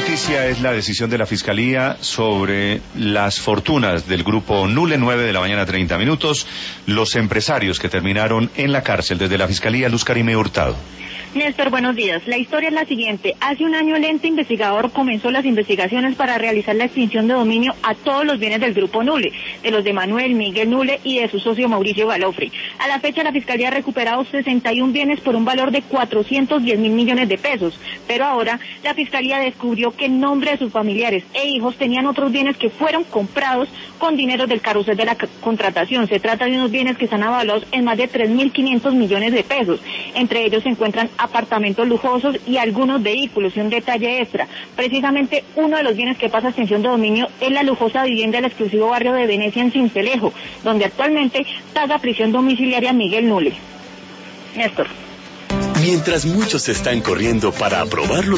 noticia es la decisión de la Fiscalía sobre las fortunas del grupo Nule, 9 de la mañana 30 minutos, los empresarios que terminaron en la cárcel. Desde la Fiscalía, Luz Karime Hurtado. Néstor, buenos días. La historia es la siguiente. Hace un año el ente investigador comenzó las investigaciones para realizar la extinción de dominio a todos los bienes del grupo Nule, de los de Manuel Miguel Nule y de su socio Mauricio Galofre. A la fecha la Fiscalía ha recuperado 61 bienes por un valor de 410 mil millones de pesos, pero ahora la Fiscalía descubrió que en nombre de sus familiares e hijos tenían otros bienes que fueron comprados con dinero del carrusel de la contratación. Se trata de unos bienes que están avalados en más de 3.500 millones de pesos. Entre ellos se encuentran apartamentos lujosos y algunos vehículos. Y un detalle extra, precisamente uno de los bienes que pasa a extinción de dominio es la lujosa vivienda del exclusivo barrio de Venecia en Sincelejo, donde actualmente paga prisión domiciliaria Miguel Nule. Néstor. Mientras muchos están corriendo para aprobar los